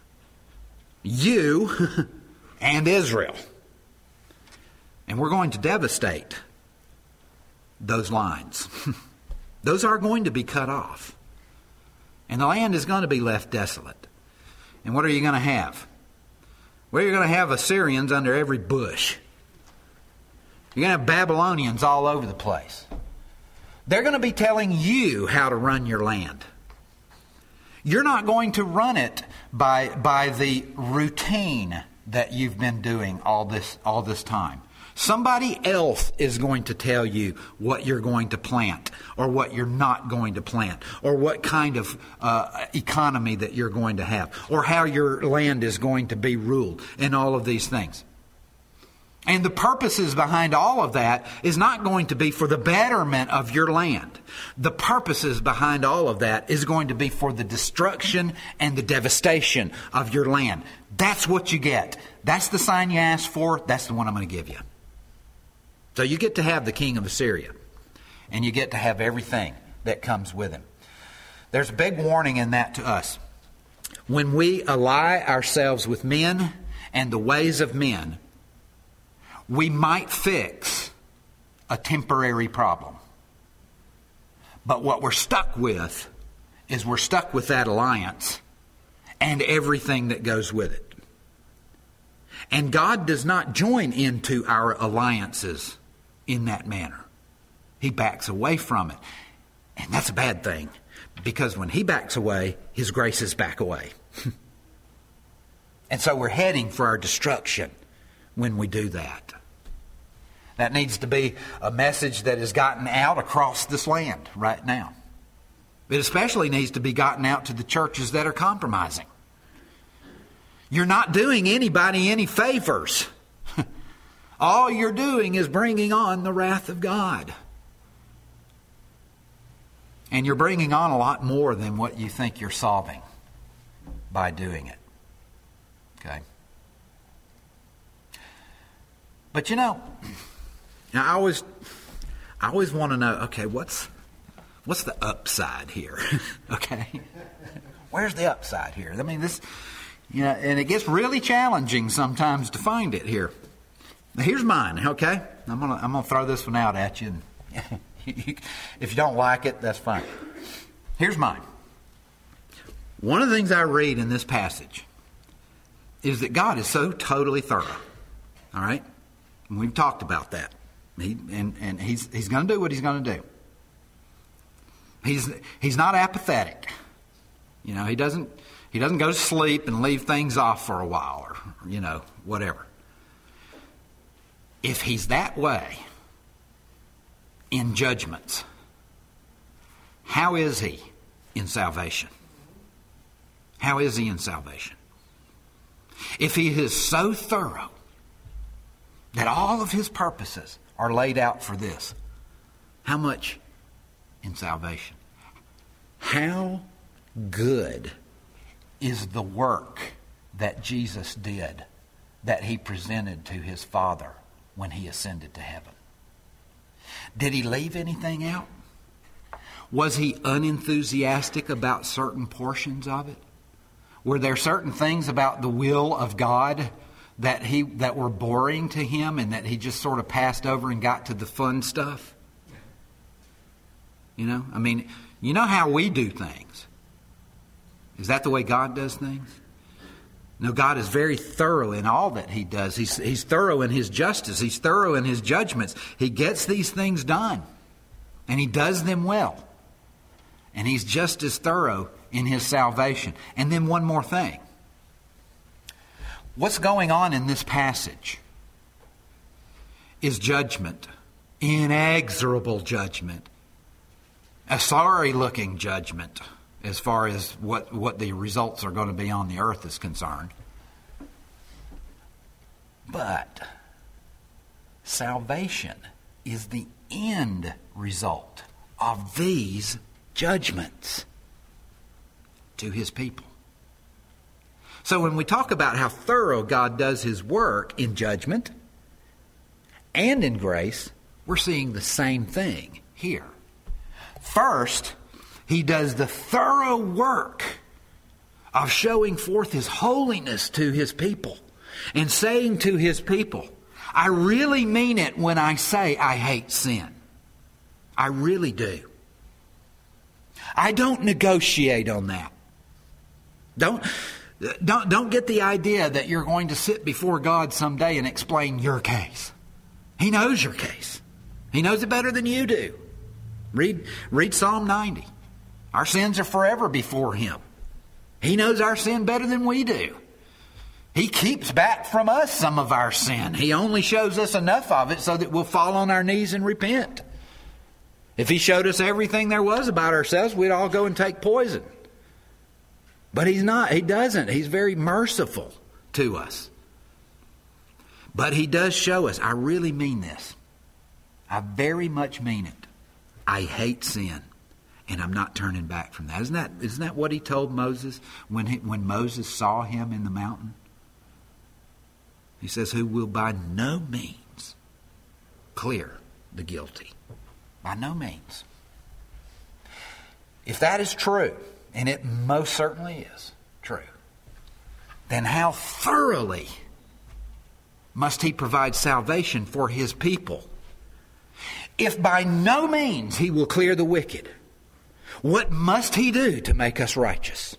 You and Israel. And we're going to devastate those lines. Those are going to be cut off. And the land is going to be left desolate. And what are you going to have? Well, you're going to have Assyrians under every bush. You're going to have Babylonians all over the place. They're going to be telling you how to run your land. You're not going to run it by the routine that you've been doing all this time. Somebody else is going to tell you what you're going to plant or what you're not going to plant or what kind of economy that you're going to have or how your land is going to be ruled and all of these things. And the purposes behind all of that is not going to be for the betterment of your land. The purposes behind all of that is going to be for the destruction and the devastation of your land. That's what you get. That's the sign you asked for. That's the one I'm going to give you. So you get to have the king of Assyria. And you get to have everything that comes with him. There's a big warning in that to us. When we ally ourselves with men and the ways of men, we might fix a temporary problem. But what we're stuck with is we're stuck with that alliance and everything that goes with it. And God does not join into our alliances in that manner. He backs away from it. And that's a bad thing, because when he backs away, his graces back away. And so we're heading for our destruction when we do that. That needs to be a message that has gotten out across this land right now. It especially needs to be gotten out to the churches that are compromising. You're not doing anybody any favors. All you're doing is bringing on the wrath of God. And you're bringing on a lot more than what you think you're solving by doing it. Okay? But now I always want to know, okay, what's the upside here? Okay? Where's the upside here? I mean, and it gets really challenging sometimes to find it here. Now, here's mine, okay? I'm gonna throw this one out at you. And if you don't like it, that's fine. Here's mine. One of the things I read in this passage is that God is so totally thorough. All right? And we've talked about that. He's going to do what he's going to do. He's not apathetic. He doesn't go to sleep and leave things off for a while or whatever. If he's that way in judgments, how is he in salvation? How is he in salvation? If he is so thorough that all of his purposes are laid out for this, how much in salvation? How good is the work that Jesus did, that he presented to his Father when he ascended to heaven. Did he leave anything out? Was he unenthusiastic about certain portions of it? Were there certain things about the will of God that were boring to him and that he just sort of passed over and got to the fun stuff? You know, I mean, you know how we do things. Is that the way God does things? No, God is very thorough in all that he does. He's thorough in his justice. He's thorough in his judgments. He gets these things done, and he does them well. And he's just as thorough in his salvation. And then one more thing. What's going on in this passage is judgment, inexorable judgment, a sorry-looking judgment as far as what the results are going to be on the earth is concerned. But salvation is the end result of these judgments to his people. So when we talk about how thorough God does his work in judgment and in grace, we're seeing the same thing here. First, he does the thorough work of showing forth his holiness to his people and saying to his people, I really mean it when I say I hate sin. I really do. I don't negotiate on that. Don't get the idea that you're going to sit before God someday and explain your case. He knows your case. He knows it better than you do. Read Psalm 90. Our sins are forever before him. He knows our sin better than we do. He keeps back from us some of our sin. He only shows us enough of it so that we'll fall on our knees and repent. If he showed us everything there was about ourselves, we'd all go and take poison. But he's not. He doesn't. He's very merciful to us. But he does show us, I really mean this. I very much mean it. I hate sin. And I'm not turning back from that. Isn't that what he told Moses when Moses saw him in the mountain? He says, who will by no means clear the guilty. By no means. If that is true, and it most certainly is true, then how thoroughly must he provide salvation for his people? If by no means he will clear the wicked, what must he do to make us righteous?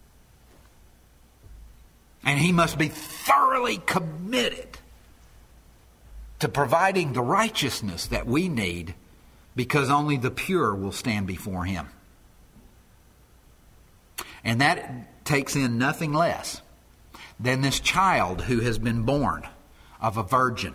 And he must be thoroughly committed to providing the righteousness that we need, because only the pure will stand before him. And that takes in nothing less than this child who has been born of a virgin,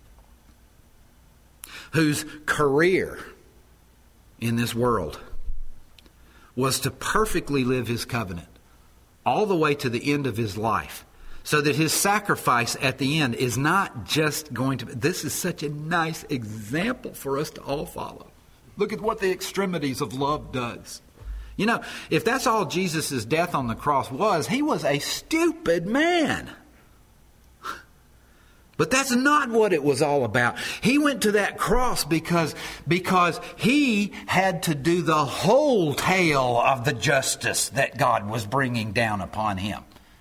whose career in this world was to perfectly live his covenant all the way to the end of his life, so that his sacrifice at the end is not just going to be... This is such a nice example for us to all follow. Look at what the extremities of love does. You know, if that's all Jesus' death on the cross was, he was a stupid man. But that's not what it was all about. He went to that cross because he had to do the whole tale of the justice that God was bringing down upon him.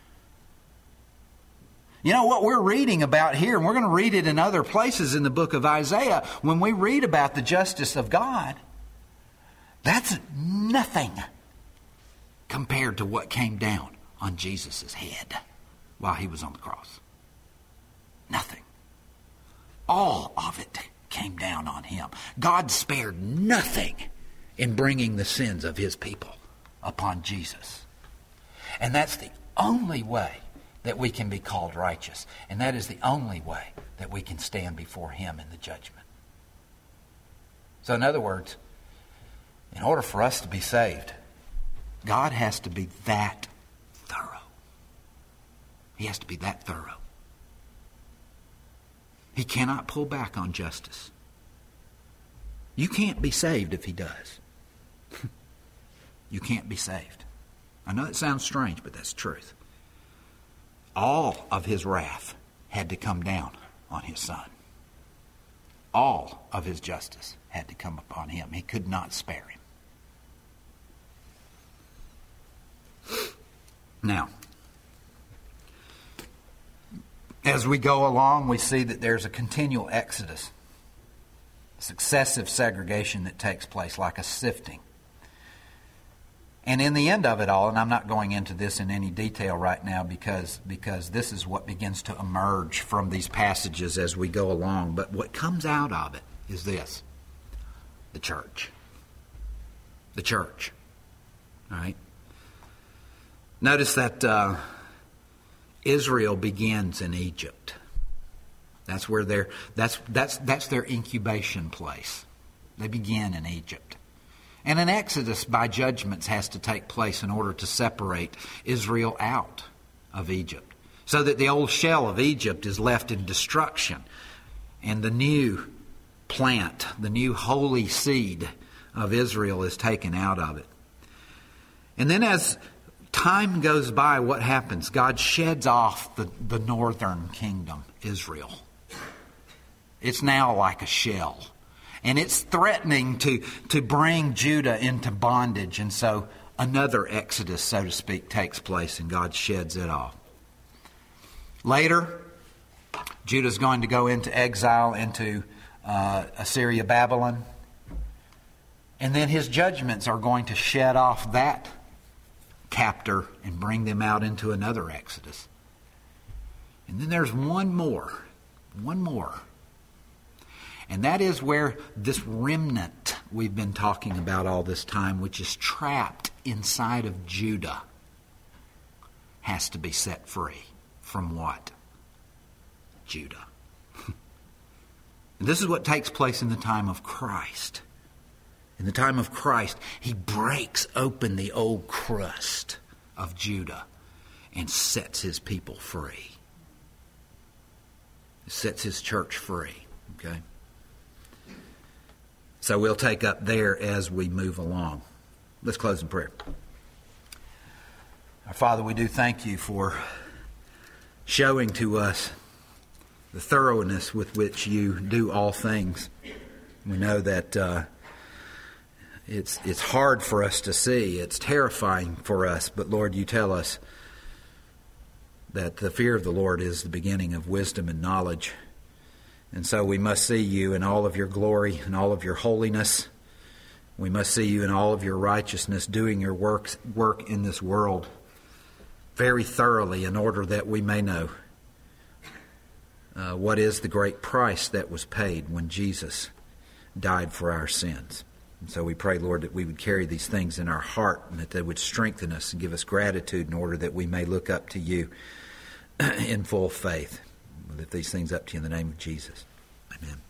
You know what we're reading about here, and we're going to read it in other places in the book of Isaiah, when we read about the justice of God, that's nothing compared to what came down on Jesus' head while he was on the cross. Nothing. All of it came down on him. God spared nothing in bringing the sins of his people upon Jesus. And that's the only way that we can be called righteous. And that is the only way that we can stand before him in the judgment. So in other words, in order for us to be saved, God has to be that thorough. He has to be that thorough. He cannot pull back on justice. You can't be saved if he does. You can't be saved. I know it sounds strange, but that's truth. All of his wrath had to come down on his Son. All of his justice had to come upon him. He could not spare him. Now, as we go along, we see that there's a continual exodus, successive segregation that takes place like a sifting. And in the end of it all, and I'm not going into this in any detail right now because this is what begins to emerge from these passages as we go along, but what comes out of it is this: the church. The church. All right? Notice that Israel begins in Egypt. That's where that's their incubation place. They begin in Egypt. And an exodus by judgments has to take place in order to separate Israel out of Egypt, so that the old shell of Egypt is left in destruction, and the new plant, the new holy seed of Israel is taken out of it. And then as time goes by, what happens? God sheds off the northern kingdom, Israel. It's now like a shell. And it's threatening to bring Judah into bondage. And so another exodus, so to speak, takes place and God sheds it off. Later, Judah's going to go into exile into Assyria, Babylon. And then his judgments are going to shed off that captor and bring them out into another exodus. And then there's one more. And that is where this remnant we've been talking about all this time, which is trapped inside of Judah, has to be set free. From what? Judah. And this is what takes place in the time of Christ. In the time of Christ, he breaks open the old crust of Judah and sets his people free. He sets his church free. Okay? So we'll take up there as we move along. Let's close in prayer. Our Father, we do thank you for showing to us the thoroughness with which you do all things. We know that it's hard for us to see. It's terrifying for us. But Lord, you tell us that the fear of the Lord is the beginning of wisdom and knowledge. And so we must see you in all of your glory and all of your holiness. We must see you in all of your righteousness, doing your work in this world very thoroughly in order that we may know what is the great price that was paid when Jesus died for our sins. And so we pray, Lord, that we would carry these things in our heart and that they would strengthen us and give us gratitude in order that we may look up to you in full faith. We lift these things up to you in the name of Jesus. Amen.